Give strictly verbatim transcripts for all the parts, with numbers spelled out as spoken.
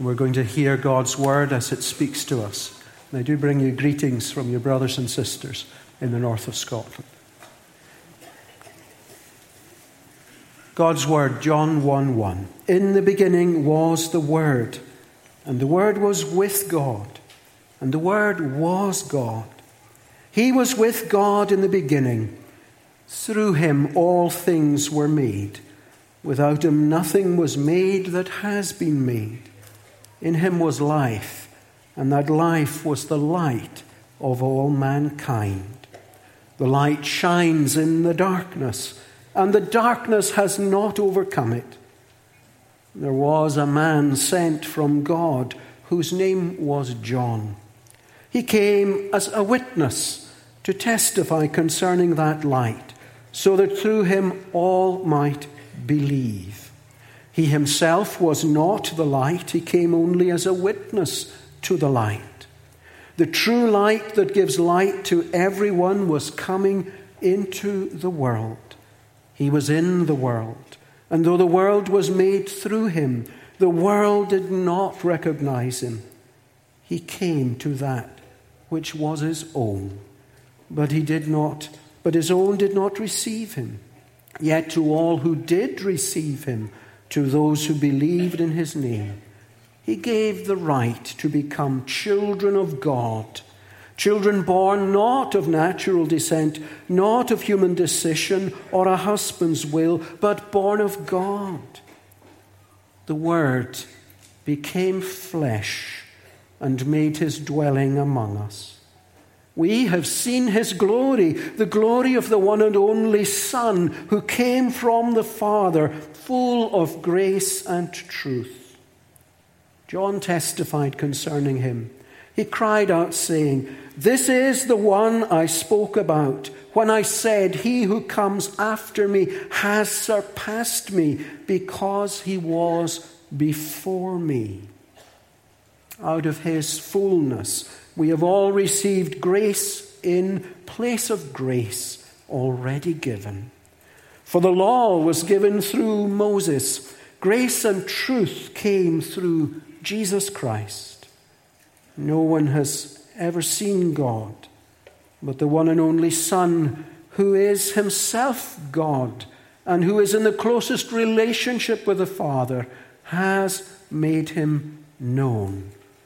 We're going to hear God's word as it speaks to us. And I do bring you greetings from your brothers and sisters in the north of Scotland. God's word, John one one. In the beginning was the Word, and the Word was with God, and the Word was God. He was with God in the beginning. Through him all things were made. Without him nothing was made that has been made. In him was life, and that life was the light of all mankind. The light shines in the darkness, and the darkness has not overcome it. There was a man sent from God whose name was John. He came as a witness to testify concerning that light, so that through him all might believe. He himself was not the light. He came only as a witness to the light. The true light that gives light to everyone was coming into the world. He was in the world, and though the world was made through him, the world did not recognize him. He came to that which was his own, but he did not, but his own did not receive him. Yet to all who did receive him, to those who believed in his name, he gave the right to become children of God, children born not of natural descent, not of human decision or a husband's will, but born of God. The Word became flesh and made his dwelling among us. We have seen his glory, the glory of the one and only Son, who came from the Father, full of grace and truth. John testified concerning him. He cried out, saying, "This is the one I spoke about when I said, 'He who comes after me has surpassed me, because he was before me.'" Out of his fullness we have all received grace in place of grace already given. For the law was given through Moses. Grace and truth came through Jesus Christ. No one has ever seen God, but the one and only Son, who is himself God and who is in the closest relationship with the Father, has made him known.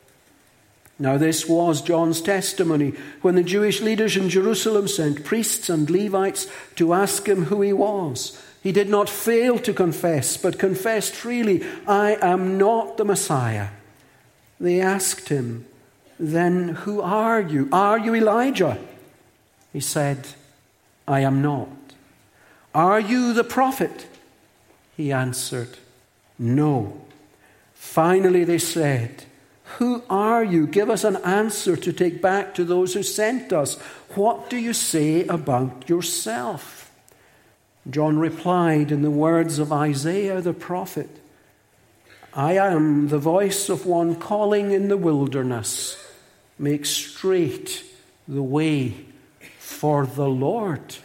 Now this was John's testimony when the Jewish leaders in Jerusalem sent priests and Levites to ask him who he was. He did not fail to confess, but confessed freely, "I am not the Messiah." They asked him, "Then who are you? Are you Elijah?" He said, "I am not." "Are you the prophet?" He answered, "No." Finally they said, "Who are you? Give us an answer to take back to those who sent us. What do you say about yourself?" John replied in the words of Isaiah the prophet, "I am the voice of one calling in the wilderness, make straight the way for the Lord."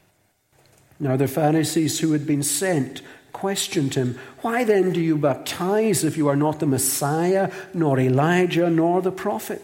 Now the Pharisees who had been sent questioned him, "Why then do you baptize if you are not the Messiah, nor Elijah, nor the prophet?"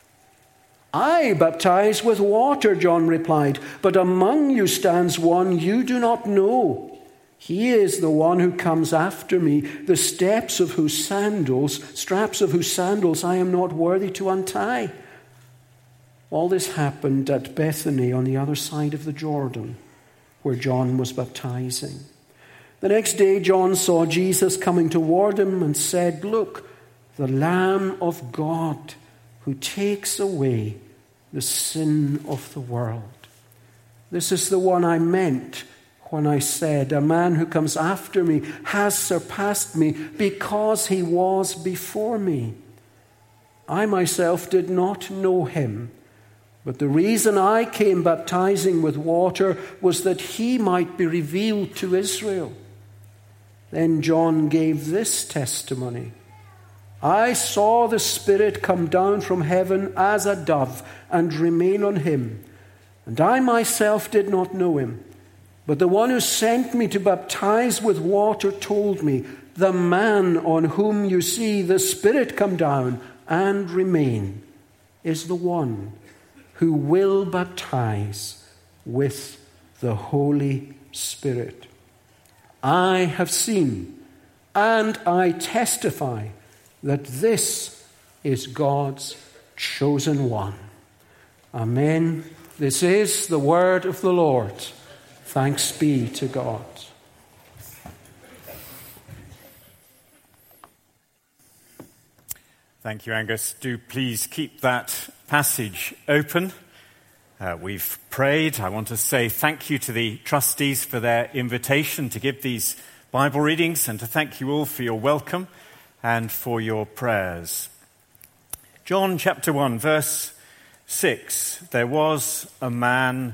"I baptize with water," John replied, "but among you stands one you do not know. He is the one who comes after me, the steps of whose sandals, straps of whose sandals I am not worthy to untie." All this happened at Bethany on the other side of the Jordan, where John was baptizing. The next day John saw Jesus coming toward him and said, "Look, the Lamb of God who takes away the sin of the world. This is the one I meant when I said, 'A man who comes after me has surpassed me because he was before me.' I myself did not know him, but the reason I came baptizing with water was that he might be revealed to Israel." Then John gave this testimony, "I saw the Spirit come down from heaven as a dove and remain on him. And I myself did not know him, but the one who sent me to baptize with water told me, the man on whom you see the Spirit come down and remain is the one who will baptize with the Holy Spirit. I have seen and I testify that this is God's chosen one. Amen. This is the word of the Lord. Thanks be to God. Thank you, Angus. Do please keep that passage open. Uh, we've prayed. I want to say thank you to the trustees for their invitation to give these Bible readings, and to thank you all for your welcome and for your prayers. John chapter one, verse six. There was a man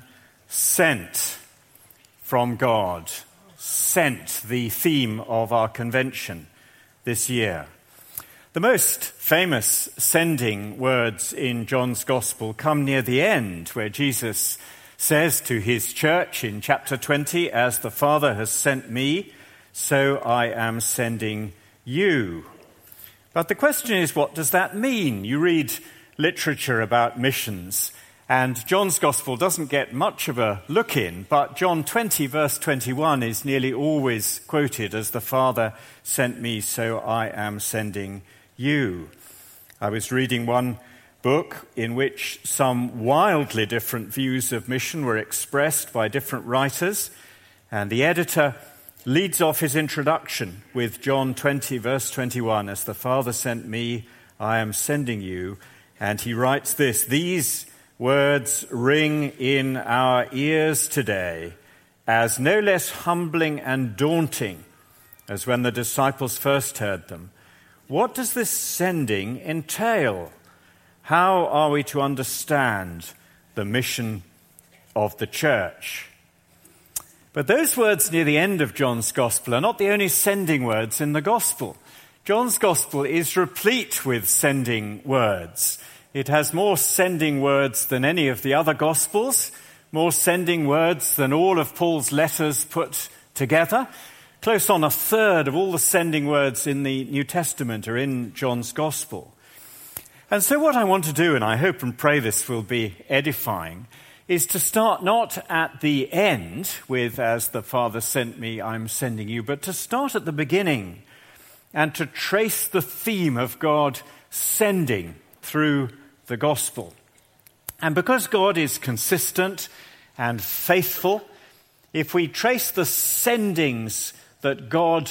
sent from God. Sent, the theme of our convention this year. The most famous sending words in John's Gospel come near the end, where Jesus says to his church in chapter twenty, "As the Father has sent me, so I am sending you." But the question is, what does that mean? You read literature about missions, and John's Gospel doesn't get much of a look in, but John twenty, verse twenty-one is nearly always quoted as "the Father sent me, so I am sending you." I was reading one book in which some wildly different views of mission were expressed by different writers, and the editor leads off his introduction with John twenty, verse twenty-one, "As the Father sent me, I am sending you." And he writes this, "These words ring in our ears today as no less humbling and daunting as when the disciples first heard them. What does this sending entail? How are we to understand the mission of the church?" But those words near the end of John's Gospel are not the only sending words in the Gospel. John's Gospel is replete with sending words. It has more sending words than any of the other Gospels, more sending words than all of Paul's letters put together. Close on a third of all the sending words in the New Testament are in John's Gospel. And so what I want to do, and I hope and pray this will be edifying, is to start not at the end with "As the Father sent me, I'm sending you," but to start at the beginning and to trace the theme of God sending through the Gospel. And because God is consistent and faithful, if we trace the sendings that God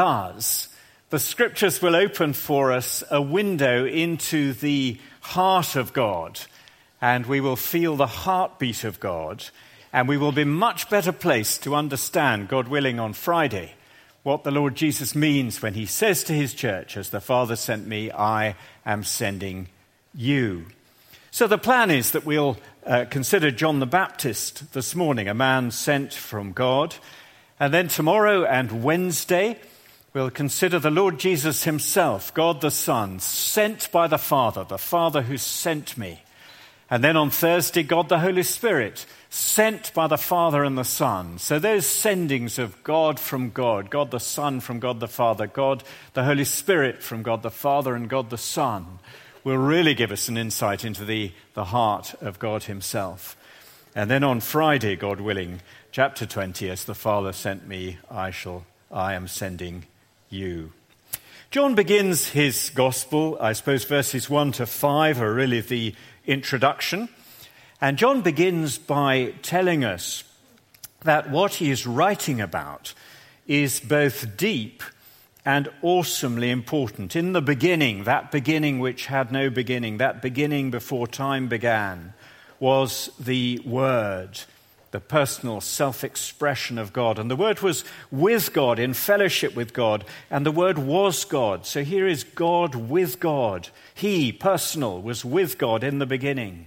does, the Scriptures will open for us a window into the heart of God, and we will feel the heartbeat of God, and we will be much better placed to understand, God willing, on Friday, what the Lord Jesus means when he says to his church, "As the Father sent me, I am sending you." So the plan is that we'll uh, consider John the Baptist this morning, a man sent from God. And then tomorrow and Wednesday, we'll consider the Lord Jesus himself, God the Son, sent by the Father, the Father who sent me. And then on Thursday, God the Holy Spirit, sent by the Father and the Son. So those sendings of God from God, God the Son from God the Father, God the Holy Spirit from God the Father and God the Son, will really give us an insight into the, the heart of God himself. And then on Friday, God willing, chapter twenty, "As the Father sent me, I shall, I am sending you." John begins his gospel, I suppose verses one to five are really the introduction. And John begins by telling us that what he is writing about is both deep and awesomely important. In the beginning, that beginning which had no beginning, that beginning before time began, was the Word, the personal self-expression of God. And the Word was with God, in fellowship with God, and the Word was God. So here is God with God. He, personal, was with God in the beginning.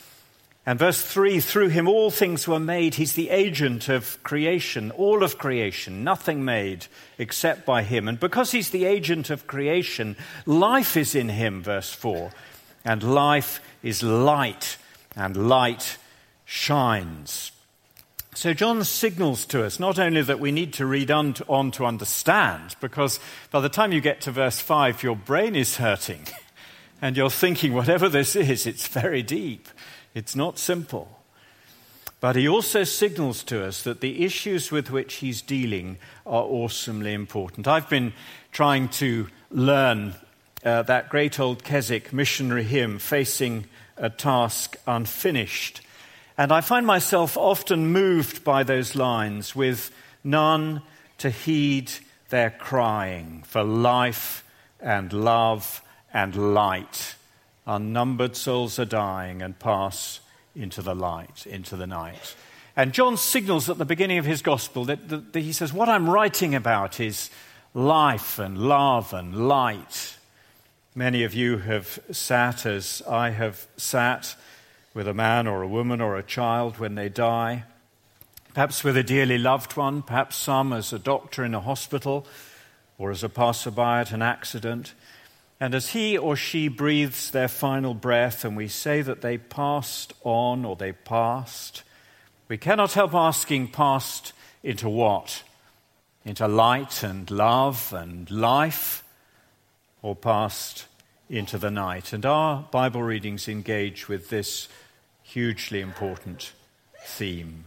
And verse three, "Through him all things were made." He's the agent of creation, all of creation, nothing made except by him. And because he's the agent of creation, life is in him, verse four. And life is light, and light shines. So John signals to us not only that we need to read on to, on to understand, because by the time you get to verse five, your brain is hurting and you're thinking, whatever this is, it's very deep. It's not simple. But he also signals to us that the issues with which he's dealing are awesomely important. I've been trying to learn uh, that great old Keswick missionary hymn, Facing a Task Unfinished. And I find myself often moved by those lines, with none to heed their crying for life and love and light. Unnumbered souls are dying and pass into the light, into the night. And John signals at the beginning of his gospel that, that, that he says, what I'm writing about is life and love and light. Many of you have sat as I have sat with a man or a woman or a child when they die, perhaps with a dearly loved one, perhaps some as a doctor in a hospital or as a passerby at an accident. And as he or she breathes their final breath and we say that they passed on or they passed, we cannot help asking, passed into what? Into light and love and life, or passed into the night? And our Bible readings engage with this hugely important theme.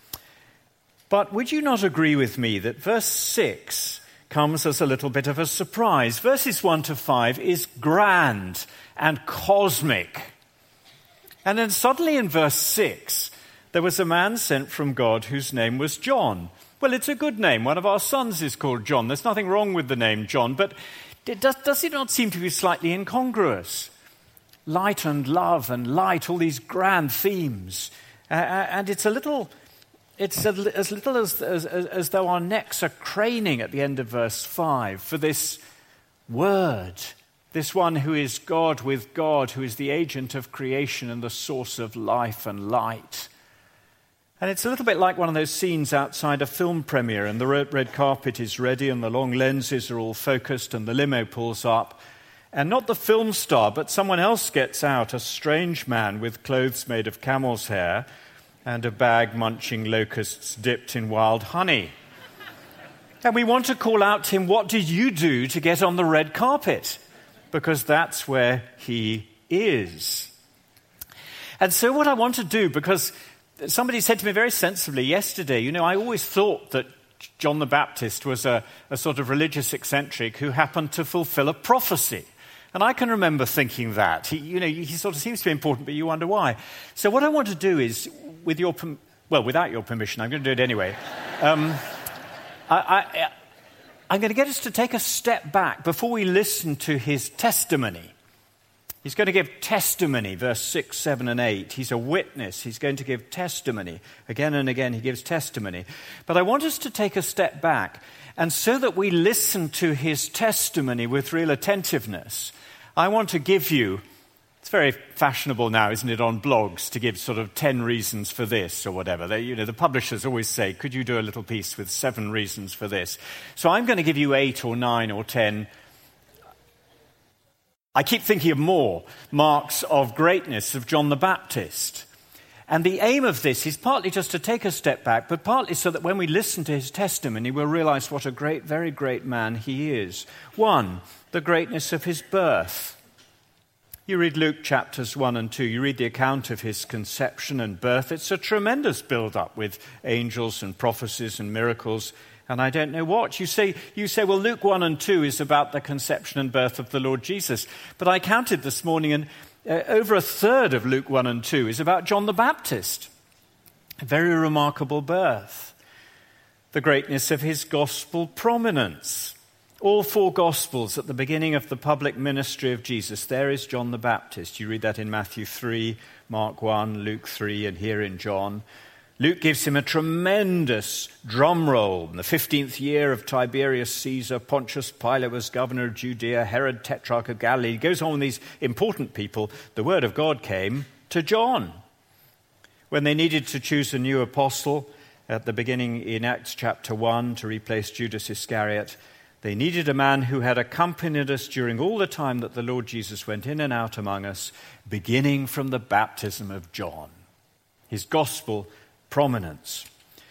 But would you not agree with me that verse six comes as a little bit of a surprise? Verses one to five is grand and cosmic. And then suddenly in verse six, there was a man sent from God whose name was John. Well, it's a good name. One of our sons is called John. There's nothing wrong with the name John, but it does, does it not seem to be slightly incongruous? Light and love and light, all these grand themes. Uh, and it's a little, it's a, as little as, as, as though our necks are craning at the end of verse five for this word, this one who is God with God, who is the agent of creation and the source of life and light. And it's a little bit like one of those scenes outside a film premiere, and the red carpet is ready and the long lenses are all focused and the limo pulls up. And not the film star, but someone else gets out, a strange man with clothes made of camel's hair and a bag munching locusts dipped in wild honey. And we want to call out to him, what did you do to get on the red carpet? Because that's where he is. And so what I want to do, because somebody said to me very sensibly yesterday, you know, I always thought that John the Baptist was a, a sort of religious eccentric who happened to fulfill a prophecy. And I can remember thinking that. He, you know, he sort of seems to be important, but you wonder why. So what I want to do is, with your, well, without your permission, I'm going to do it anyway. Um, I, I, I'm going to get us to take a step back before we listen to his testimony. He's going to give testimony, verse six, seven, and eight. He's a witness. He's going to give testimony. Again and again, he gives testimony. But I want us to take a step back. And so that we listen to his testimony with real attentiveness, I want to give you, it's very fashionable now, isn't it, on blogs to give sort of ten reasons for this or whatever. They, you know, the publishers always say, could you do a little piece with seven reasons for this? So I'm going to give you eight or nine or ten. I keep thinking of more marks of greatness of John the Baptist. And the aim of this is partly just to take a step back, but partly so that when we listen to his testimony, we'll realize what a great, very great man he is. One, the greatness of his birth. You read Luke chapters one and two, you read the account of his conception and birth. It's a tremendous build-up with angels and prophecies and miracles, and I don't know what. You say, you say, well, Luke one and two is about the conception and birth of the Lord Jesus. But I counted this morning, and uh, over a third of Luke one and two is about John the Baptist. A very remarkable birth. The greatness of his gospel prominence. All four Gospels at the beginning of the public ministry of Jesus, there is John the Baptist. You read that in Matthew three, Mark one, Luke three, and here in John. Luke gives him a tremendous drum roll. In the fifteenth year of Tiberius Caesar, Pontius Pilate was governor of Judea, Herod tetrarch of Galilee. He goes on with these important people. The word of God came to John. When they needed to choose a new apostle at the beginning in Acts chapter one to replace Judas Iscariot, they needed a man who had accompanied us during all the time that the Lord Jesus went in and out among us, beginning from the baptism of John. His gospel prominence.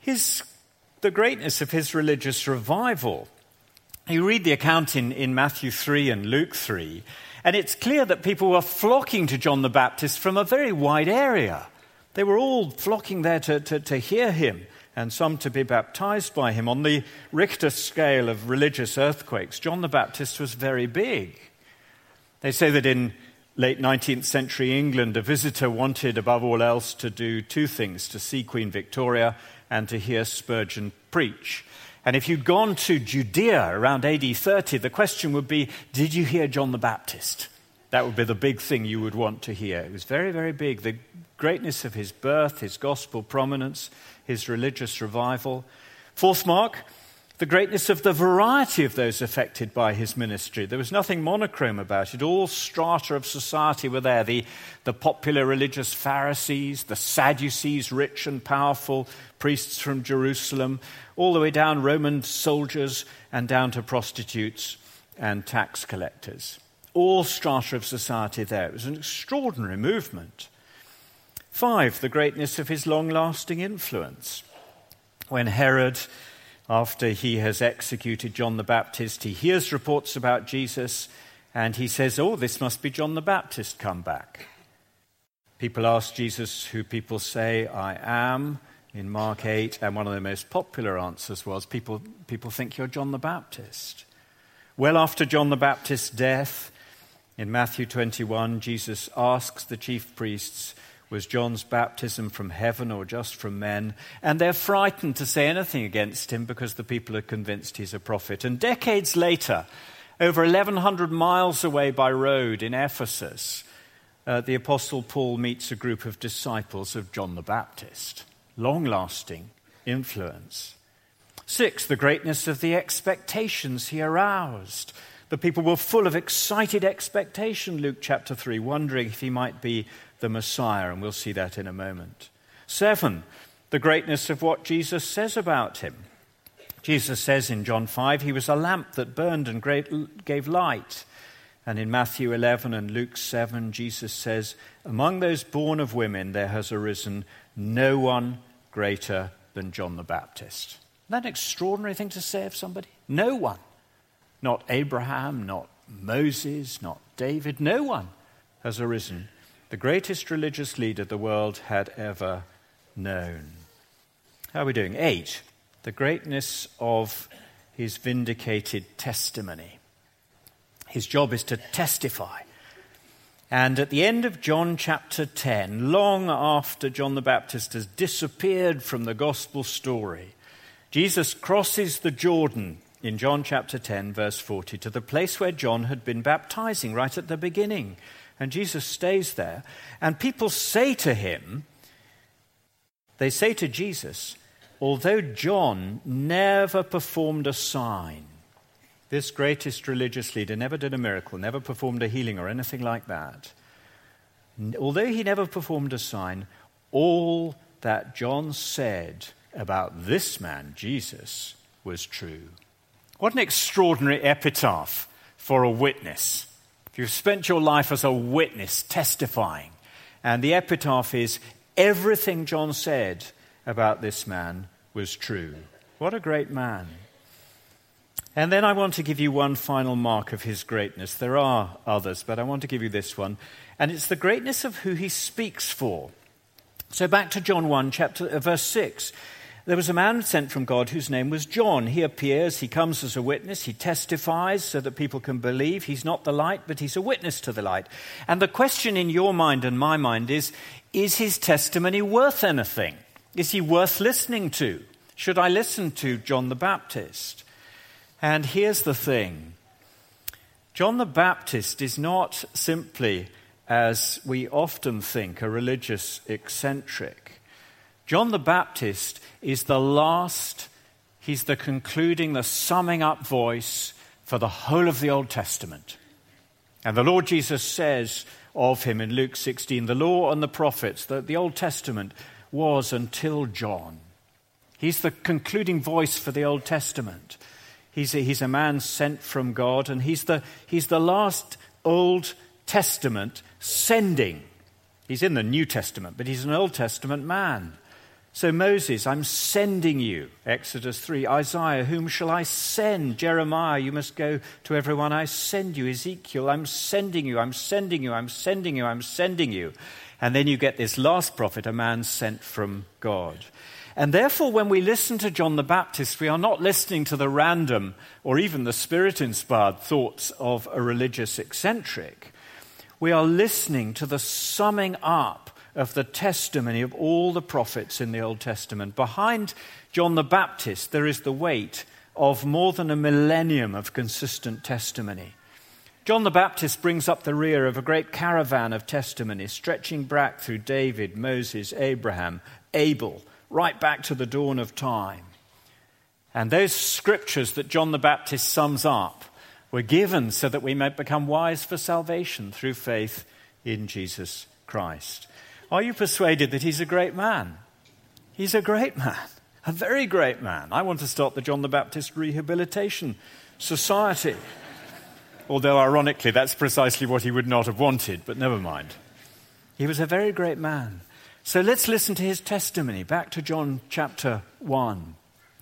his, the greatness of his religious revival. You read the account in, in Matthew three and Luke three, and it's clear that people were flocking to John the Baptist from a very wide area. They were all flocking there to, to, to hear him, and some to be baptized by him. On the Richter scale of religious earthquakes, John the Baptist was very big. They say that in late nineteenth century England, a visitor wanted above all else to do two things: to see Queen Victoria and to hear Spurgeon preach. And if you'd gone to Judea around A D thirty, the question would be, did you hear John the Baptist? That would be the big thing you would want to hear. It was very, very big. The greatness of his birth, his gospel prominence, his religious revival. Fourth mark, the greatness of the variety of those affected by his ministry. There was nothing monochrome about it. All strata of society were there. The, the popular religious Pharisees, the Sadducees, rich and powerful, priests from Jerusalem, all the way down Roman soldiers and down to prostitutes and tax collectors. All strata of society there. It was an extraordinary movement. Five, the greatness of his long-lasting influence. When Herod, after he has executed John the Baptist, he hears reports about Jesus, and he says, oh, this must be John the Baptist come back. People ask Jesus who people say I am in Mark eight, and one of the most popular answers was, people, people think you're John the Baptist. Well after John the Baptist's death, in Matthew twenty-one, Jesus asks the chief priests, was John's baptism from heaven or just from men? And they're frightened to say anything against him because the people are convinced he's a prophet. And decades later, over eleven hundred miles away by road in Ephesus, uh, the Apostle Paul meets a group of disciples of John the Baptist. Long-lasting influence. Six, the greatness of the expectations he aroused. The people were full of excited expectation, Luke chapter three, wondering if he might be the Messiah, and we'll see that in a moment. Seven, the greatness of what Jesus says about him. Jesus says in John five, he was a lamp that burned and gave light. And in Matthew eleven and Luke seven, Jesus says, among those born of women there has arisen no one greater than John the Baptist. Isn't that an extraordinary thing to say of somebody? No one. Not Abraham, not Moses, not David. No one has arisen. The greatest religious leader the world had ever known. How are we doing? Eight, the greatness of his vindicated testimony. His job is to testify. And at the end of John chapter ten, long after John the Baptist has disappeared from the gospel story, Jesus crosses the Jordan in John chapter ten, verse forty, to the place where John had been baptizing right at the beginning. And Jesus stays there. And people say to him, they say to Jesus, although John never performed a sign, this greatest religious leader never did a miracle, never performed a healing or anything like that. Although he never performed a sign, all that John said about this man, Jesus, was true. What an extraordinary epitaph for a witness. You've spent your life as a witness, testifying. And the epitaph is, everything John said about this man was true. What a great man. And then I want to give you one final mark of his greatness. There are others, but I want to give you this one. And it's the greatness of who he speaks for. So back to John one, chapter, uh, verse six. There was a man sent from God whose name was John. He appears, he comes as a witness, he testifies so that people can believe. He's not the light, but he's a witness to the light. And the question in your mind and my mind is, is his testimony worth anything? Is he worth listening to? Should I listen to John the Baptist? And here's the thing. John the Baptist is not simply, as we often think, a religious eccentric. John the Baptist is the last, he's the concluding, the summing up voice for the whole of the Old Testament. And the Lord Jesus says of him in Luke sixteen, the law and the prophets, the, the Old Testament was until John. He's the concluding voice for the Old Testament. He's a, he's a man sent from God, and he's the, he's the last Old Testament sending. He's in the New Testament, but he's an Old Testament man. So Moses, I'm sending you, Exodus three. Isaiah, whom shall I send? Jeremiah, you must go to everyone I send you. Ezekiel, I'm sending you, I'm sending you, I'm sending you, I'm sending you. And then you get this last prophet, a man sent from God. And therefore, when we listen to John the Baptist, we are not listening to the random or even the spirit-inspired thoughts of a religious eccentric. We are listening to the summing up of the testimony of all the prophets in the Old Testament. Behind John the Baptist, there is the weight of more than a millennium of consistent testimony. John the Baptist brings up the rear of a great caravan of testimony, stretching back through David, Moses, Abraham, Abel, right back to the dawn of time. And those scriptures that John the Baptist sums up were given so that we might become wise for salvation through faith in Jesus Christ. Are you persuaded that he's a great man? He's a great man, a very great man. I want to start the John the Baptist Rehabilitation Society. Although, ironically, that's precisely what he would not have wanted, but never mind. He was a very great man. So let's listen to his testimony. Back to John chapter one.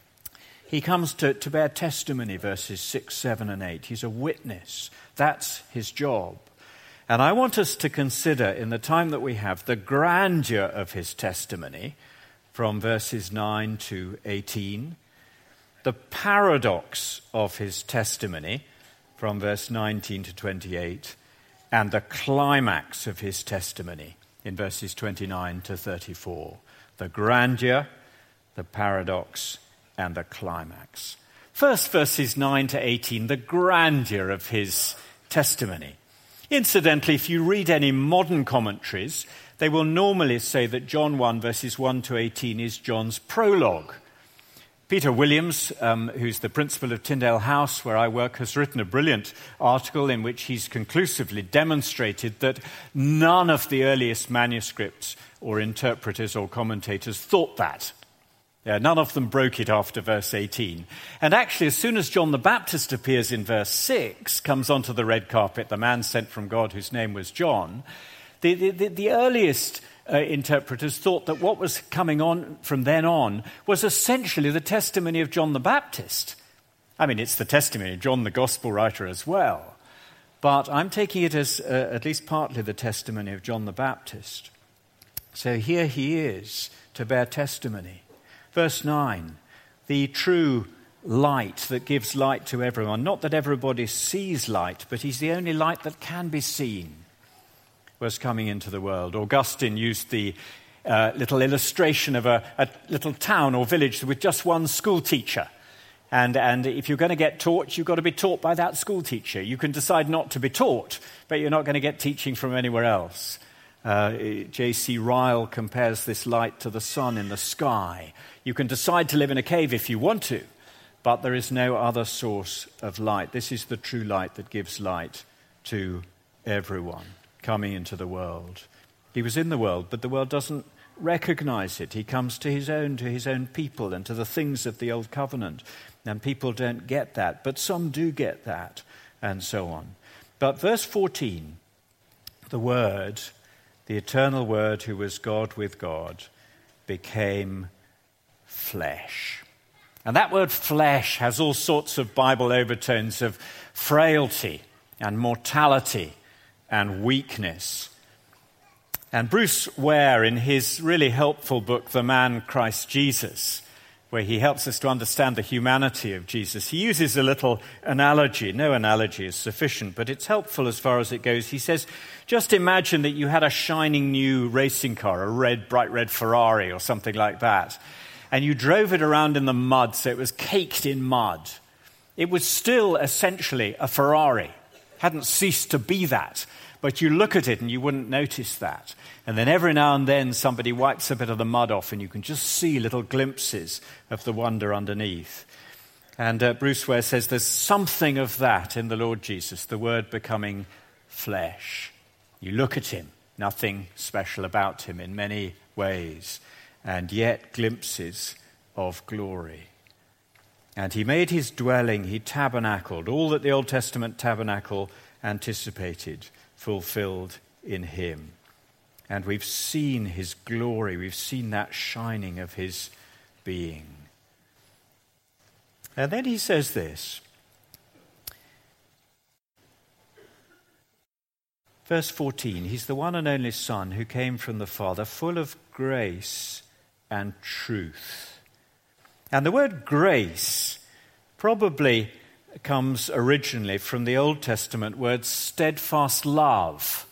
He comes to, to bear testimony, verses six, seven, and eight. He's a witness. That's his job. And I want us to consider, in the time that we have, the grandeur of his testimony from verses nine to eighteen, the paradox of his testimony from verse nineteen to twenty-eight, and the climax of his testimony in verses twenty-nine to thirty-four. The grandeur, the paradox, and the climax. First, verses nine to eighteen, the grandeur of his testimony. Incidentally, if you read any modern commentaries, they will normally say that John one, verses one to eighteen, is John's prologue. Peter Williams, um, who's the principal of Tyndale House, where I work, has written a brilliant article in which he's conclusively demonstrated that none of the earliest manuscripts or interpreters or commentators thought that. Yeah, none of them broke it after verse eighteen. And actually, as soon as John the Baptist appears in verse six, comes onto the red carpet, the man sent from God whose name was John, the, the, the earliest uh, interpreters thought that what was coming on from then on was essentially the testimony of John the Baptist. I mean, it's the testimony of John the Gospel writer as well. But I'm taking it as uh, at least partly the testimony of John the Baptist. So here he is to bear testimony. Verse nine, the true light that gives light to everyone. Not that everybody sees light, but he's the only light that can be seen, was coming into the world. Augustine used the uh, little illustration of a, a little town or village with just one school teacher. And, and if you're going to get taught, you've got to be taught by that school teacher. You can decide not to be taught, but you're not going to get teaching from anywhere else. Uh, J C Ryle compares this light to the sun in the sky. You can decide to live in a cave if you want to, but there is no other source of light. This is the true light that gives light to everyone coming into the world. He was in the world, but the world doesn't recognize it. He comes to his own, to his own people, and to the things of the old covenant. And people don't get that, but some do get that, and so on. But verse fourteen, the Word, the eternal Word who was God with God, became flesh. And that word flesh has all sorts of Bible overtones of frailty and mortality and weakness. And Bruce Ware, in his really helpful book, The Man Christ Jesus, where he helps us to understand the humanity of Jesus, he uses a little analogy. No analogy is sufficient, but it's helpful as far as it goes. He says, just imagine that you had a shining new racing car, a red, bright red Ferrari or something like that, and you drove it around in the mud so it was caked in mud. It was still essentially a Ferrari. Hadn't ceased to be that. But you look at it and you wouldn't notice that. And then every now and then somebody wipes a bit of the mud off and you can just see little glimpses of the wonder underneath. And uh, Bruce Ware says there's something of that in the Lord Jesus, the Word becoming flesh. You look at him, nothing special about him in many ways, and yet glimpses of glory. And he made his dwelling, he tabernacled, all that the Old Testament tabernacle anticipated, fulfilled in him. And we've seen his glory. We've seen that shining of his being. And then he says this. Verse fourteen, he's the one and only Son who came from the Father, full of grace and truth. And the word grace probably comes originally from the Old Testament word steadfast love,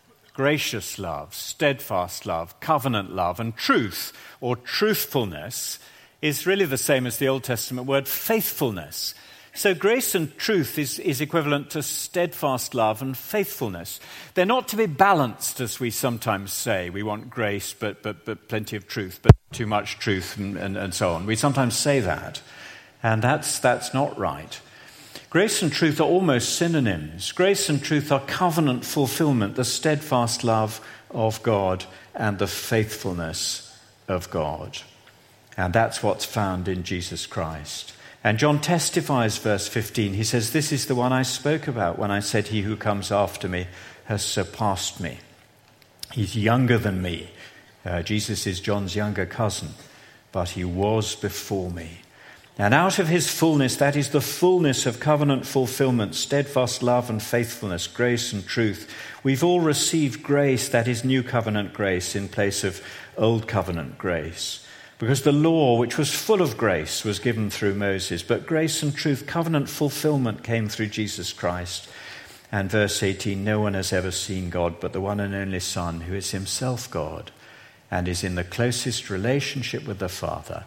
gracious love, steadfast love, covenant love, and truth or truthfulness is really the same as the Old Testament word faithfulness. So grace and truth is, is equivalent to steadfast love and faithfulness. They're not to be balanced, as we sometimes say. We want grace, but but, but plenty of truth, but too much truth, and, and, and so on. We sometimes say that, and that's that's not right. Grace and truth are almost synonyms. Grace and truth are covenant fulfillment, the steadfast love of God and the faithfulness of God. And that's what's found in Jesus Christ. And John testifies, verse fifteen, he says, "This is the one I spoke about when I said, 'He who comes after me has surpassed me.'" He's younger than me. Uh, Jesus is John's younger cousin, but he was before me. And out of his fullness, that is the fullness of covenant fulfillment, steadfast love and faithfulness, grace and truth, we've all received grace, that is new covenant grace, in place of old covenant grace. Because the law, which was full of grace, was given through Moses, but grace and truth, covenant fulfillment, came through Jesus Christ. And verse eighteen, "No one has ever seen God but the one and only Son, who is himself God and is in the closest relationship with the Father.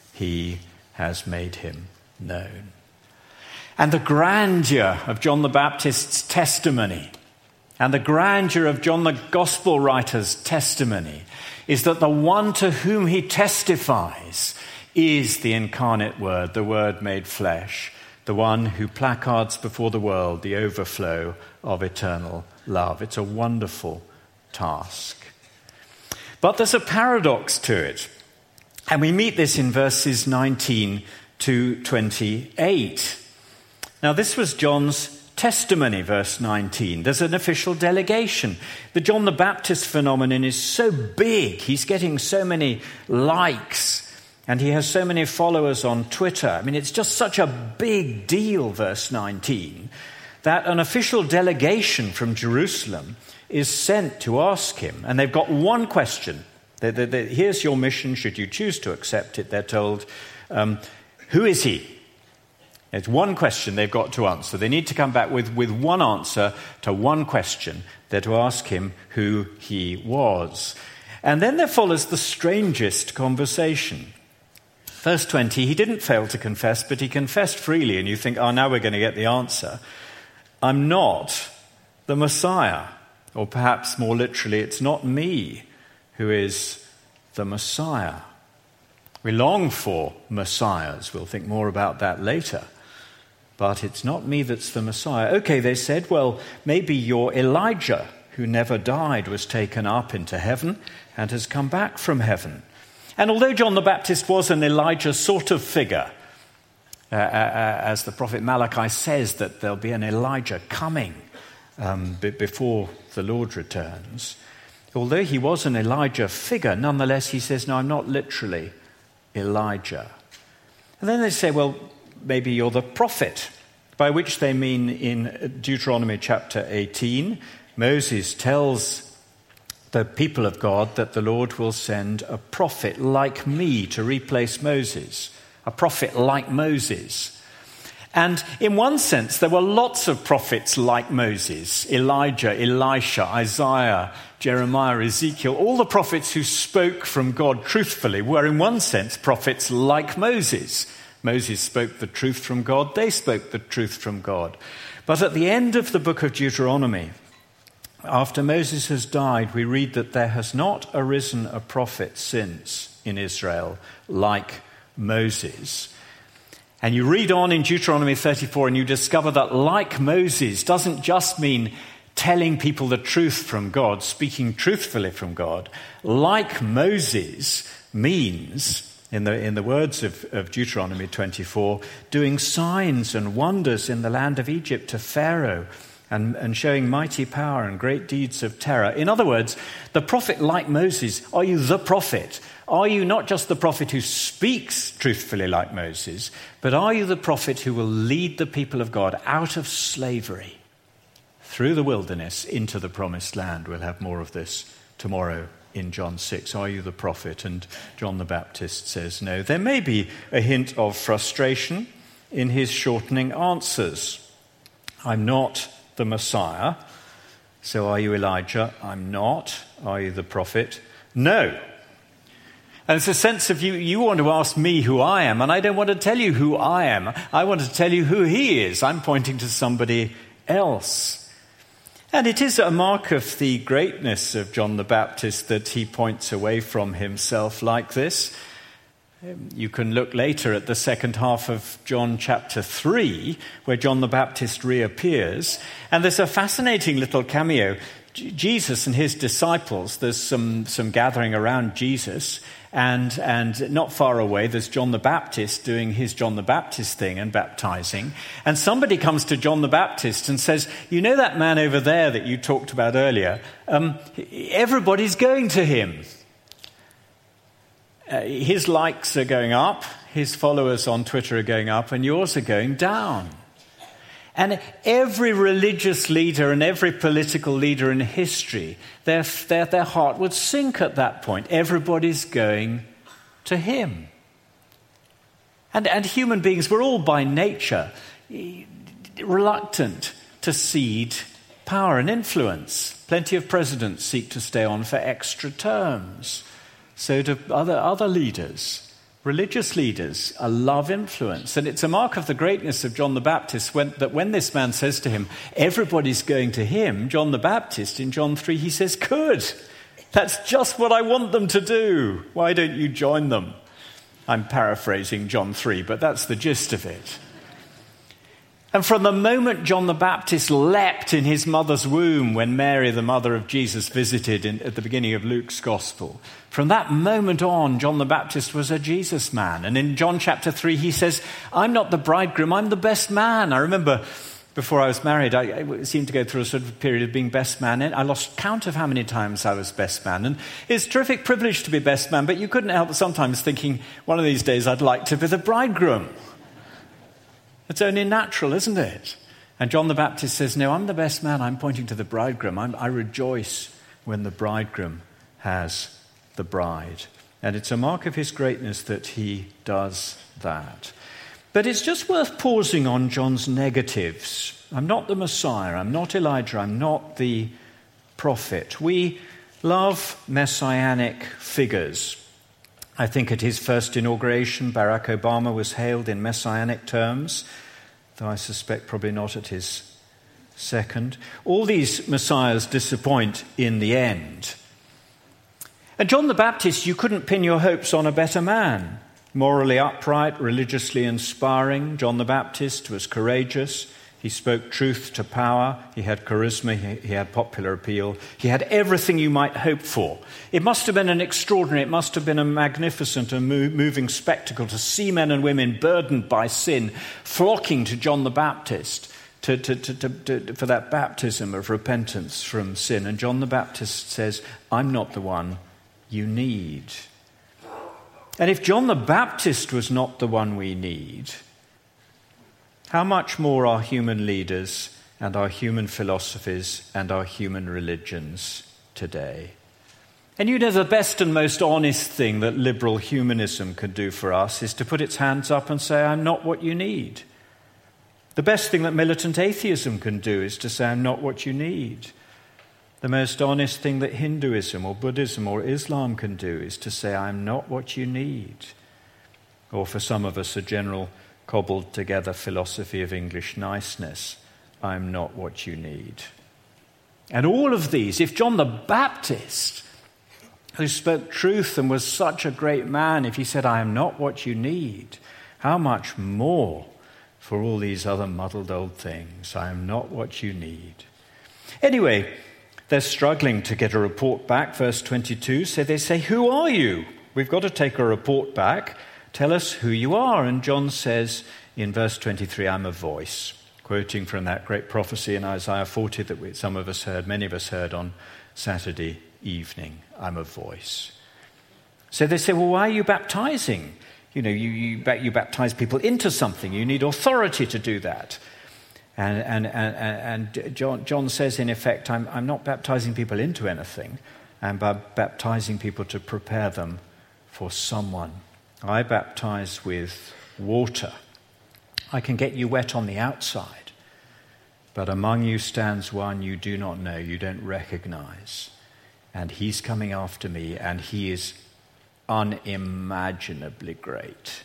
He has made him known." And the grandeur of John the Baptist's testimony and the grandeur of John the Gospel writer's testimony is that the one to whom he testifies is the incarnate Word, the Word made flesh, the one who placards before the world the overflow of eternal love. It's a wonderful task. But there's a paradox to it. And we meet this in verses nineteen to twenty-eight. Now, this was John's testimony, verse nineteen. There's an official delegation. The John the Baptist phenomenon is so big. He's getting so many likes, and he has so many followers on Twitter. I mean, it's just such a big deal, verse nineteen, that an official delegation from Jerusalem is sent to ask him. And they've got one question. They, they, they, here's your mission, should you choose to accept it, they're told. Um, who is he? It's one question they've got to answer. They need to come back with, with one answer to one question. They're to ask him who he was. And then there follows the strangest conversation. Verse twenty, he didn't fail to confess, but he confessed freely. And you think, oh, now we're going to get the answer. I'm not the Messiah. Or perhaps more literally, it's not me who is the Messiah. We long for messiahs. We'll think more about that later. But it's not me that's the Messiah. Okay, they said, well, maybe you're Elijah, who never died, was taken up into heaven and has come back from heaven. And although John the Baptist was an Elijah sort of figure, uh, uh, as the prophet Malachi says that there'll be an Elijah coming um, b- before the Lord returns, although he was an Elijah figure, nonetheless he says, no, I'm not literally Elijah. And then they say, well, maybe you're the prophet, by which they mean in Deuteronomy chapter eighteen, Moses tells the people of God that the Lord will send a prophet like me to replace Moses, a prophet like Moses. And in one sense, there were lots of prophets like Moses, Elijah, Elisha, Isaiah, Jeremiah, Ezekiel. All the prophets who spoke from God truthfully were in one sense prophets like Moses. Moses spoke the truth from God, they spoke the truth from God. But at the end of the book of Deuteronomy, after Moses has died, we read that there has not arisen a prophet since in Israel like Moses. And you read on in Deuteronomy thirty-four and you discover that like Moses doesn't just mean telling people the truth from God, speaking truthfully from God. Like Moses means, in the in the words of, of Deuteronomy twenty-four, doing signs and wonders in the land of Egypt to Pharaoh and, and showing mighty power and great deeds of terror. In other words, the prophet like Moses, are you the prophet? Are you not just the prophet who speaks truthfully like Moses, but are you the prophet who will lead the people of God out of slavery through the wilderness into the promised land? We'll have more of this tomorrow in John six. Are you the prophet? And John the Baptist says no. There may be a hint of frustration in his shortening answers. I'm not the Messiah. So are you Elijah? I'm not. Are you the prophet? No. And it's a sense of you, you want to ask me who I am, and I don't want to tell you who I am. I want to tell you who he is. I'm pointing to somebody else. And it is a mark of the greatness of John the Baptist that he points away from himself like this. You can look later at the second half of John chapter three, where John the Baptist reappears. And there's a fascinating little cameo. J- Jesus and his disciples, there's some, some gathering around Jesus. And, and not far away, there's John the Baptist doing his John the Baptist thing and baptizing. And somebody comes to John the Baptist and says, you know that man over there that you talked about earlier? Um, everybody's going to him. Uh, his likes are going up, his followers on Twitter are going up, and yours are going down. And every religious leader and every political leader in history, their, their, their heart would sink at that point. Everybody's going to him. And, and human beings, we're all by nature reluctant to cede power and influence. Plenty of presidents seek to stay on for extra terms. So do other, other leaders. Religious leaders uh, love influence. And it's a mark of the greatness of John the Baptist when, that when this man says to him, everybody's going to him, John the Baptist, in John three, he says, good. That's just what I want them to do. Why don't you join them? I'm paraphrasing John three, but that's the gist of it. And from the moment John the Baptist leapt in his mother's womb when Mary, the mother of Jesus, visited in, at the beginning of Luke's gospel, from that moment on, John the Baptist was a Jesus man. And in John chapter three, he says, I'm not the bridegroom, I'm the best man. I remember before I was married, I, I seemed to go through a sort of period of being best man. And I lost count of how many times I was best man. And it's a terrific privilege to be best man, but you couldn't help sometimes thinking, one of these days I'd like to be the bridegroom. It's only natural, isn't it? And John the Baptist says, no, I'm the best man. I'm pointing to the bridegroom. I'm, I rejoice when the bridegroom has the bride. And it's a mark of his greatness that he does that. But it's just worth pausing on John's negatives. I'm not the Messiah. I'm not Elijah. I'm not the prophet. We love messianic figures. I think at his first inauguration, Barack Obama was hailed in messianic terms, though I suspect probably not at his second. All these messiahs disappoint in the end. And John the Baptist, you couldn't pin your hopes on a better man. Morally upright, religiously inspiring, John the Baptist was courageous. He spoke truth to power. He had charisma. He, he had popular appeal. He had everything you might hope for. It must have been an extraordinary, it must have been a magnificent and move, moving spectacle to see men and women burdened by sin, flocking to John the Baptist to, to, to, to, to, for that baptism of repentance from sin. And John the Baptist says, I'm not the one you need. And if John the Baptist was not the one we need, how much more our human leaders and our human philosophies and our human religions today? And you know, the best and most honest thing that liberal humanism can do for us is to put its hands up and say, I'm not what you need. The best thing that militant atheism can do is to say, I'm not what you need. The most honest thing that Hinduism or Buddhism or Islam can do is to say, I'm not what you need. Or for some of us, a general cobbled together philosophy of English niceness, I'm not what you need. And all of these, if John the Baptist, who spoke truth and was such a great man, if he said, I am not what you need, how much more for all these other muddled old things? I am not what you need. Anyway, they're struggling to get a report back, verse twenty-two, so they say, who are you? We've got to take a report back. Tell us who you are. And John says in verse twenty-three, I'm a voice quoting from that great prophecy in Isaiah forty that we, some of us heard, many of us heard on Saturday evening. I'm a voice. So they say, well, why are you baptizing? You know, you, you, you baptize people into something. You need authority to do that. And, and, and, and John, John says, in effect, I'm, I'm not baptizing people into anything. I'm baptizing people to prepare them for someone. I baptize with water. I can get you wet on the outside. But among you stands one you do not know, you don't recognize. And he's coming after me, and he is unimaginably great.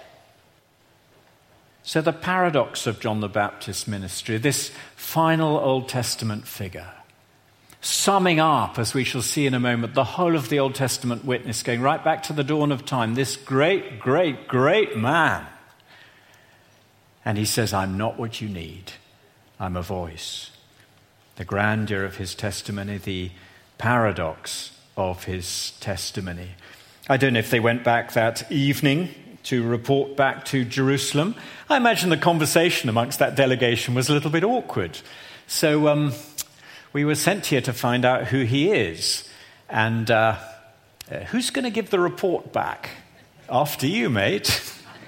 So the paradox of John the Baptist's ministry, this final Old Testament figure, summing up, as we shall see in a moment, the whole of the Old Testament witness, going right back to the dawn of time, this great, great, great man. And he says, I'm not what you need. I'm a voice. The grandeur of his testimony, the paradox of his testimony. I don't know if they went back that evening to report back to Jerusalem. I imagine the conversation amongst that delegation was a little bit awkward. So um, we were sent here to find out who he is. And uh, uh, who's going to give the report back? After you, mate.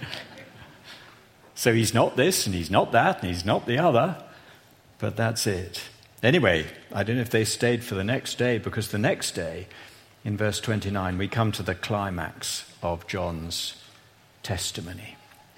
So he's not this, and he's not that, and he's not the other. But that's it. Anyway, I don't know if they stayed for the next day, because the next day, in verse twenty-nine, we come to the climax of John's testimony.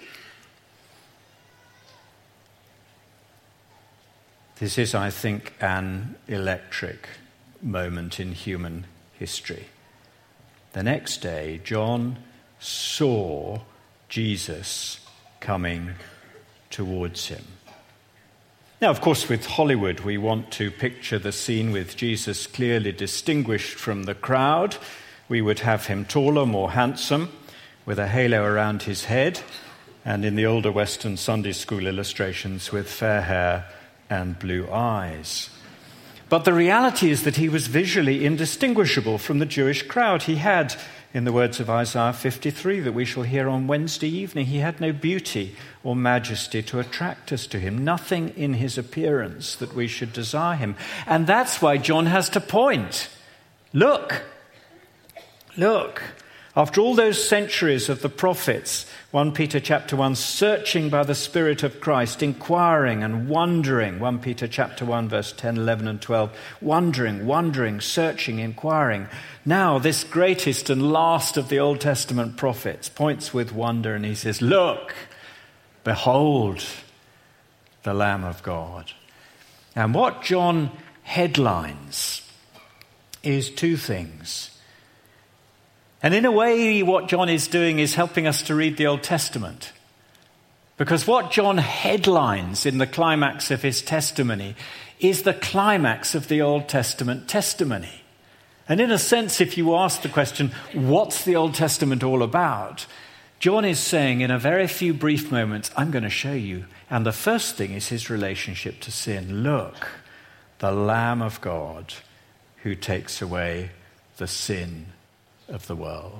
This is, I think, an electric moment in human history. The next day, John saw Jesus coming towards him. Now, of course, with Hollywood, we want to picture the scene with Jesus clearly distinguished from the crowd. We would have him taller, more handsome, with a halo around his head, and in the older Western Sunday school illustrations with fair hair and blue eyes. But the reality is that he was visually indistinguishable from the Jewish crowd. He had, in the words of Isaiah fifty-three that we shall hear on Wednesday evening, he had no beauty or majesty to attract us to him, nothing in his appearance that we should desire him. And that's why John has to point. Look, look. After all those centuries of the prophets, First Peter chapter one, searching by the Spirit of Christ, inquiring and wondering, First Peter chapter one, verse ten, eleven and twelve, wondering, wondering, searching, inquiring. Now this greatest and last of the Old Testament prophets points with wonder and he says, look, behold the Lamb of God. And what John headlines is two things. And in a way, what John is doing is helping us to read the Old Testament. Because what John headlines in the climax of his testimony is the climax of the Old Testament testimony. And in a sense, if you ask the question, what's the Old Testament all about? John is saying in a very few brief moments, I'm going to show you. And the first thing is his relationship to sin. Look, the Lamb of God who takes away the sin of the world.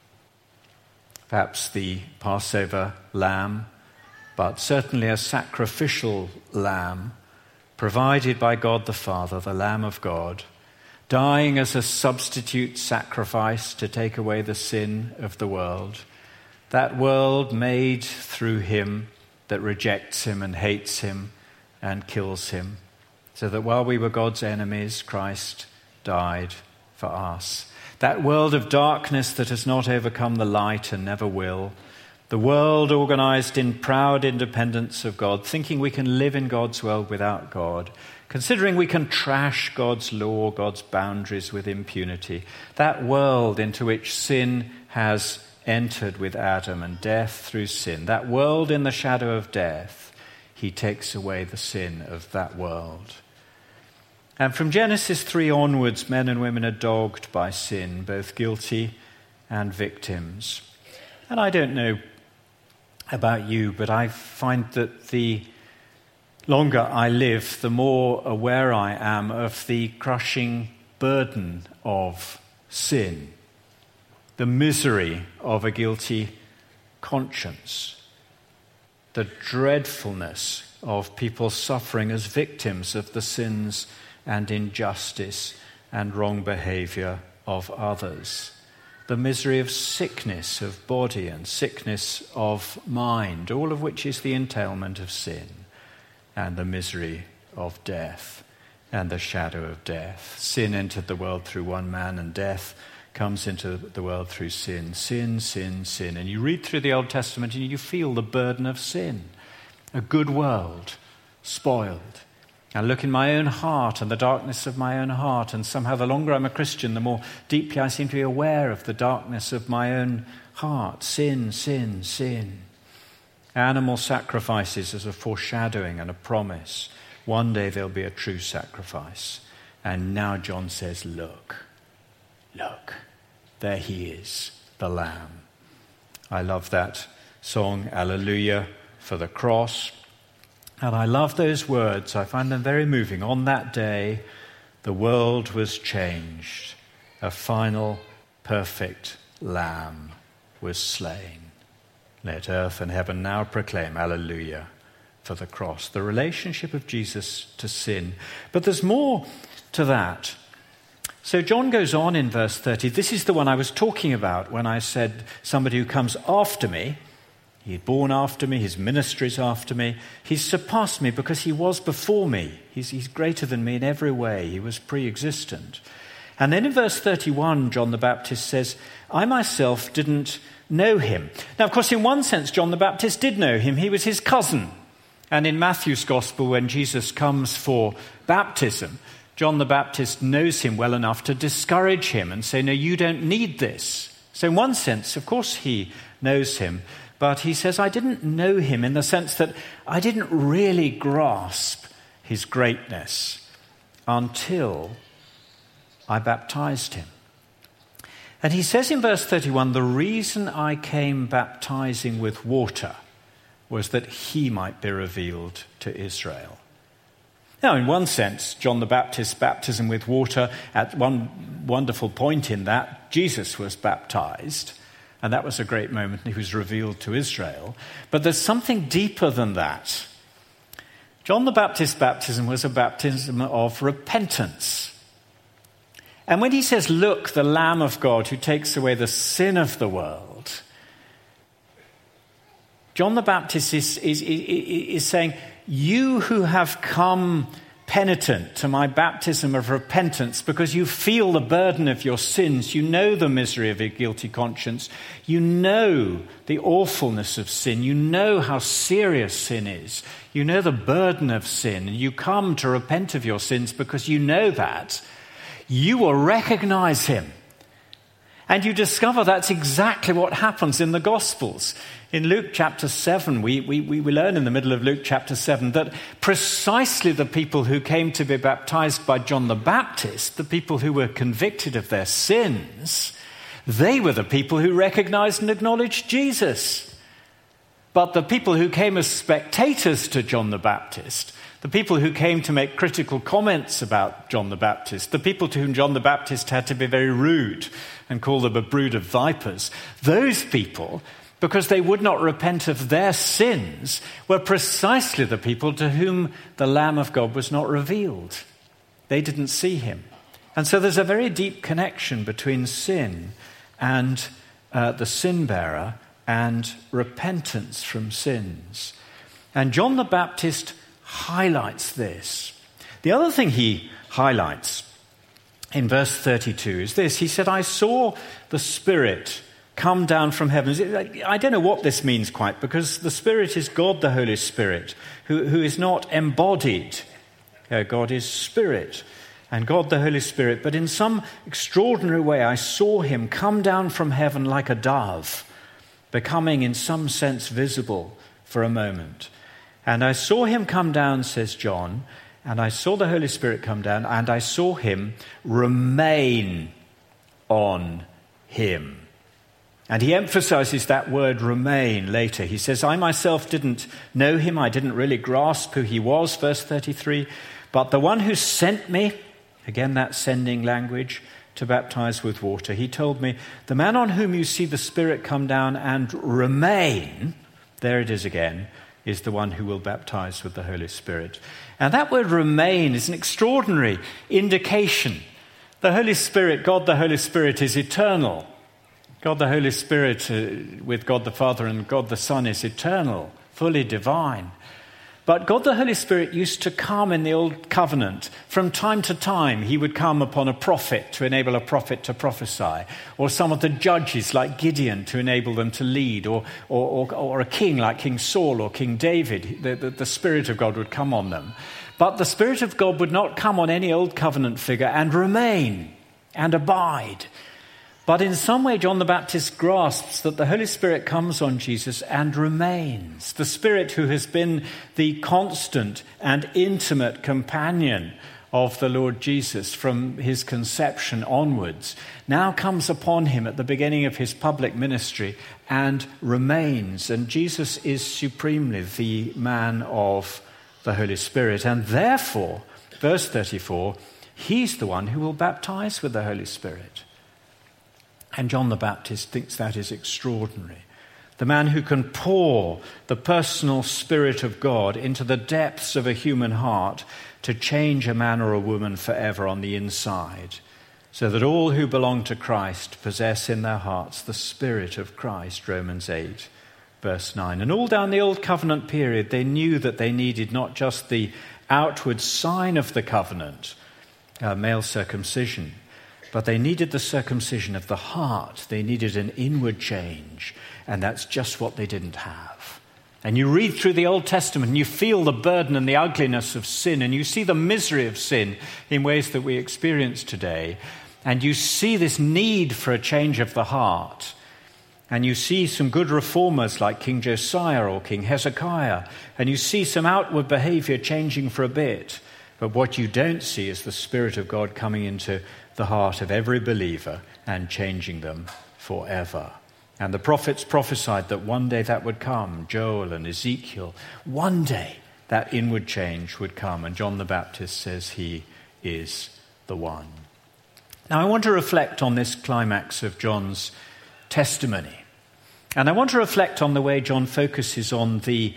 Perhaps the Passover lamb, but certainly a sacrificial lamb provided by God the Father, the Lamb of God, dying as a substitute sacrifice to take away the sin of the world. That world made through him that rejects him and hates him and kills him. So that while we were God's enemies, Christ died for us. That world of darkness that has not overcome the light and never will. The world organized in proud independence of God, thinking we can live in God's world without God, considering we can trash God's law, God's boundaries with impunity. That world into which sin has entered with Adam and death through sin. That world in the shadow of death, he takes away the sin of that world. And from Genesis three onwards, men and women are dogged by sin, both guilty and victims. And I don't know about you, but I find that the longer I live, the more aware I am of the crushing burden of sin, the misery of a guilty conscience, the dreadfulness of people suffering as victims of the sins and injustice and wrong behavior of others. The misery of sickness of body and sickness of mind, all of which is the entailment of sin, and the misery of death and the shadow of death. Sin entered the world through one man, and death comes into the world through sin. Sin, sin, sin. And you read through the Old Testament and you feel the burden of sin. A good world spoiled. I look in my own heart and the darkness of my own heart, and somehow the longer I'm a Christian, the more deeply I seem to be aware of the darkness of my own heart. Sin, sin, sin. Animal sacrifices as a foreshadowing and a promise. One day there'll be a true sacrifice. And now John says, look, look, there he is, the Lamb. I love that song, Alleluia, for the cross. And I love those words. I find them very moving. On that day, the world was changed. A final, perfect Lamb was slain. Let earth and heaven now proclaim, Alleluia, for the cross. The relationship of Jesus to sin. But there's more to that. So John goes on in verse thirty. This is the one I was talking about when I said somebody who comes after me. He's born after me, his ministry is after me. He's surpassed me because he was before me. He's, he's greater than me in every way. He was pre-existent. And then in verse thirty-one, John the Baptist says, I myself didn't know him. Now, of course, in one sense, John the Baptist did know him. He was his cousin. And in Matthew's Gospel, when Jesus comes for baptism, John the Baptist knows him well enough to discourage him and say, no, you don't need this. So in one sense, of course, he knows him. But he says, I didn't know him in the sense that I didn't really grasp his greatness until I baptized him. And he says in verse thirty-one, the reason I came baptizing with water was that he might be revealed to Israel. Now, in one sense, John the Baptist's baptism with water, at one wonderful point in that, Jesus was baptized. And that was a great moment. He was revealed to Israel. But there's something deeper than that. John the Baptist's baptism was a baptism of repentance. And when he says, look, the Lamb of God who takes away the sin of the world, John the Baptist is, is, is, is saying, you who have come penitent to my baptism of repentance because you feel the burden of your sins, you know the misery of your guilty conscience, you know the awfulness of sin, you know how serious sin is, you know the burden of sin, and you come to repent of your sins because you know that, you will recognize him. And you discover that's exactly what happens in the Gospels. In Luke chapter seven, we, we, we learn in the middle of Luke chapter seven that precisely the people who came to be baptized by John the Baptist, the people who were convicted of their sins, they were the people who recognized and acknowledged Jesus. But the people who came as spectators to John the Baptist, the people who came to make critical comments about John the Baptist, the people to whom John the Baptist had to be very rude and call them a brood of vipers, those people, because they would not repent of their sins, were precisely the people to whom the Lamb of God was not revealed. They didn't see him. And so there's a very deep connection between sin and uh, the sin bearer and repentance from sins. And John the Baptist highlights this. The other thing he highlights in verse thirty-two is this. He said, I saw the Spirit come down from heaven. I don't know what this means quite, because the Spirit is God the Holy Spirit, who, who is not embodied. Uh, God is Spirit, and God the Holy Spirit. But in some extraordinary way, I saw him come down from heaven like a dove, becoming in some sense visible for a moment. And I saw him come down, says John, and I saw the Holy Spirit come down, and I saw him remain on him. And he emphasizes that word remain later. He says, I myself didn't know him. I didn't really grasp who he was, verse thirty-three. But the one who sent me, again that sending language, to baptize with water, he told me, the man on whom you see the Spirit come down and remain, there it is again, is the one who will baptize with the Holy Spirit. And that word remain is an extraordinary indication. The Holy Spirit, God the Holy Spirit, is eternal. God the Holy Spirit uh, with God the Father and God the Son is eternal, fully divine. But God the Holy Spirit used to come in the Old Covenant. From time to time, he would come upon a prophet to enable a prophet to prophesy, or some of the judges like Gideon to enable them to lead, or, or, or, or a king like King Saul or King David. The, the, the Spirit of God would come on them. But the Spirit of God would not come on any Old Covenant figure and remain and abide. But in some way, John the Baptist grasps that the Holy Spirit comes on Jesus and remains. The Spirit who has been the constant and intimate companion of the Lord Jesus from his conception onwards now comes upon him at the beginning of his public ministry and remains. And Jesus is supremely the man of the Holy Spirit. And therefore, verse thirty-four, he's the one who will baptize with the Holy Spirit. And John the Baptist thinks that is extraordinary. The man who can pour the personal Spirit of God into the depths of a human heart to change a man or a woman forever on the inside, so that all who belong to Christ possess in their hearts the Spirit of Christ, Romans eight, verse nine. And all down the Old Covenant period, they knew that they needed not just the outward sign of the covenant, uh, male circumcision, but they needed the circumcision of the heart. They needed an inward change, and that's just what they didn't have. And you read through the Old Testament, and you feel the burden and the ugliness of sin, and you see the misery of sin in ways that we experience today, and you see this need for a change of the heart. And you see some good reformers like King Josiah or King Hezekiah, and you see some outward behavior changing for a bit. But what you don't see is the Spirit of God coming into the heart of every believer and changing them forever. And the prophets prophesied that one day that would come. Joel and Ezekiel. One day that inward change would come. And John the Baptist says he is the one. Now I want to reflect on this climax of John's testimony. And I want to reflect on the way John focuses on the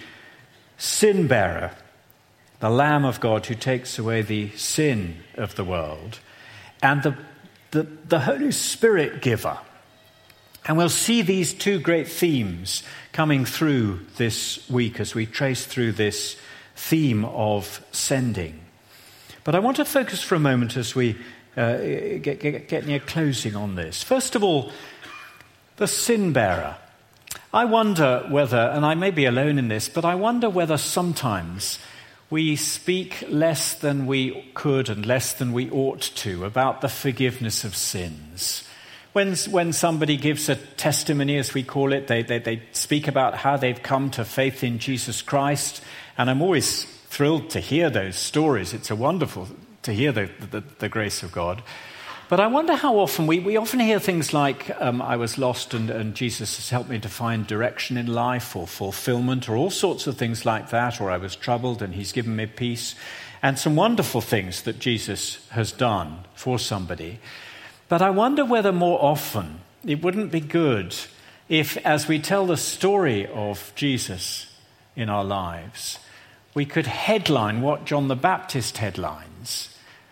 sin bearer, the Lamb of God who takes away the sin of the world, and the, the, the Holy Spirit giver. And we'll see these two great themes coming through this week as we trace through this theme of sending. But I want to focus for a moment as we uh, get, get, get near closing on this. First of all, the sin bearer. I wonder whether, and I may be alone in this, but I wonder whether sometimes we speak less than we could and less than we ought to about the forgiveness of sins. When, when somebody gives a testimony, as we call it, they, they, they speak about how they've come to faith in Jesus Christ. And I'm always thrilled to hear those stories. It's a wonderful to hear the, the, the grace of God. But I wonder how often, we, we often hear things like, um, I was lost and, and Jesus has helped me to find direction in life, or fulfillment, or all sorts of things like that, or I was troubled and he's given me peace, and some wonderful things that Jesus has done for somebody. But I wonder whether more often it wouldn't be good if, as we tell the story of Jesus in our lives, we could headline what John the Baptist headlines.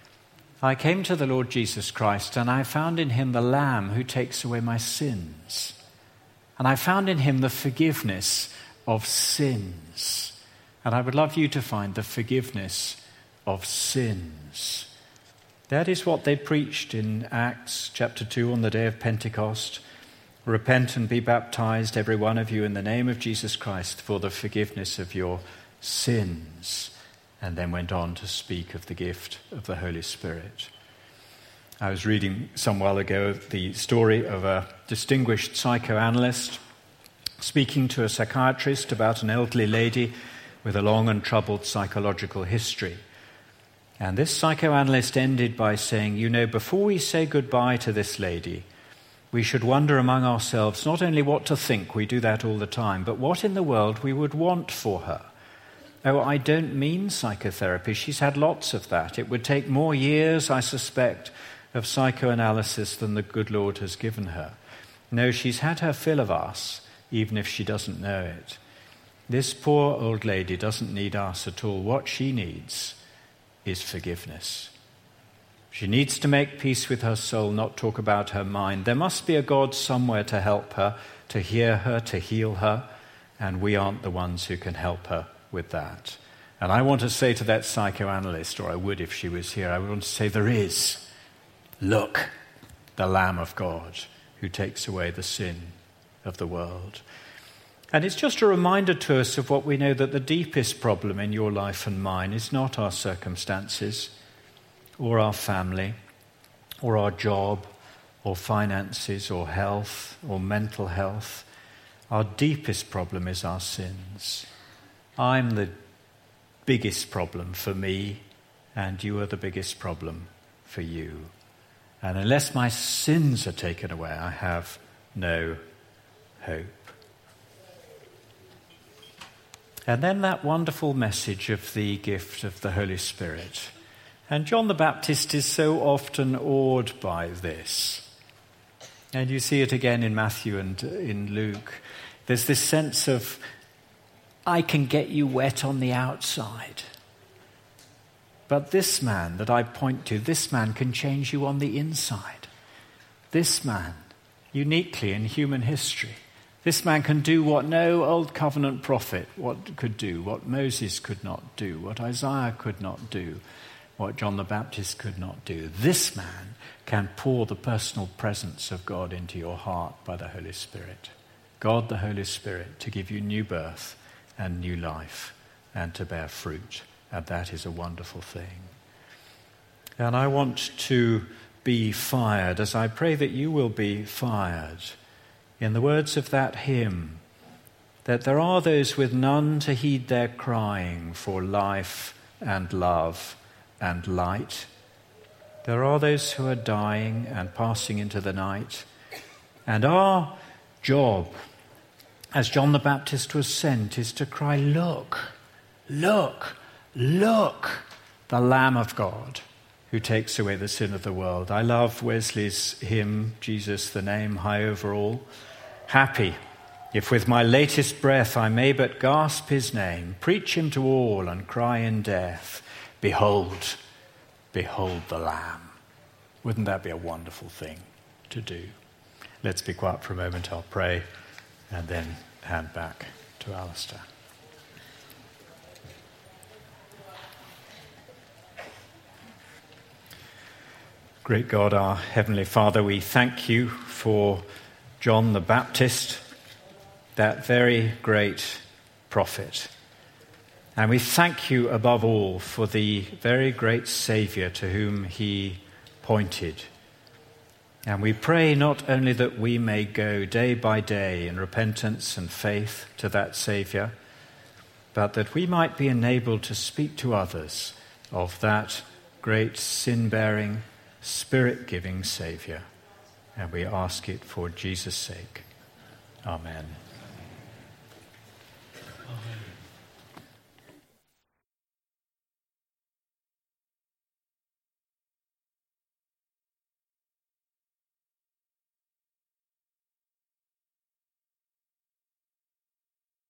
I came to the Lord Jesus Christ, and I found in him the Lamb who takes away my sins. And I found in him the forgiveness of sins. And I would love you to find the forgiveness of sins. That is what they preached in Acts chapter two on the day of Pentecost. Repent and be baptized, every one of you, in the name of Jesus Christ for the forgiveness of your sins. And then went on to speak of the gift of the Holy Spirit. I was reading some while ago the story of a distinguished psychoanalyst speaking to a psychiatrist about an elderly lady with a long and troubled psychological history. And this psychoanalyst ended by saying, you know, before we say goodbye to this lady, we should wonder among ourselves not only what to think, we do that all the time, but what in the world we would want for her. Oh, I don't mean psychotherapy. She's had lots of that. It would take more years, I suspect, of psychoanalysis than the good Lord has given her. No, she's had her fill of us, even if she doesn't know it. This poor old lady doesn't need us at all. What she needs is forgiveness. She needs to make peace with her soul, not talk about her mind. There must be a God somewhere to help her, to hear her, to heal her, and we aren't the ones who can help her with that. And I want to say to that psychoanalyst, or I would if she was here, I want to say there is. Look, the Lamb of God who takes away the sin of the world. And it's just a reminder to us of what we know, that the deepest problem in your life and mine is not our circumstances, or our family, or our job, or finances, or health, or mental health. Our deepest problem is our sins. I'm the biggest problem for me, and you are the biggest problem for you. And unless my sins are taken away, I have no hope. And then that wonderful message of the gift of the Holy Spirit. And John the Baptist is so often awed by this. And you see it again in Matthew and in Luke. There's this sense of, I can get you wet on the outside. But this man that I point to, this man can change you on the inside. This man, uniquely in human history, this man can do what no old covenant prophet what could do, what Moses could not do, what Isaiah could not do, what John the Baptist could not do. This man can pour the personal presence of God into your heart by the Holy Spirit. God the Holy Spirit to give you new birth and new life and to bear fruit. And that is a wonderful thing. And I want to be fired, as I pray that you will be fired, in the words of that hymn, that there are those with none to heed their crying for life and love and light. There are those who are dying and passing into the night. And our job, as John the Baptist was sent, is to cry, look, look, look, the Lamb of God who takes away the sin of the world. I love Wesley's hymn, Jesus the name high over all. Happy if with my latest breath I may but gasp his name, preach him to all and cry in death, behold, behold the Lamb. Wouldn't that be a wonderful thing to do? Let's be quiet for a moment. I'll pray and then hand back to Alistair. Great God, our Heavenly Father, we thank you for John the Baptist, that very great prophet. And we thank you above all for the very great Saviour to whom he pointed. And we pray not only that we may go day by day in repentance and faith to that Saviour, but that we might be enabled to speak to others of that great sin-bearing, Spirit-giving Saviour. And we ask it for Jesus' sake. Amen. Amen.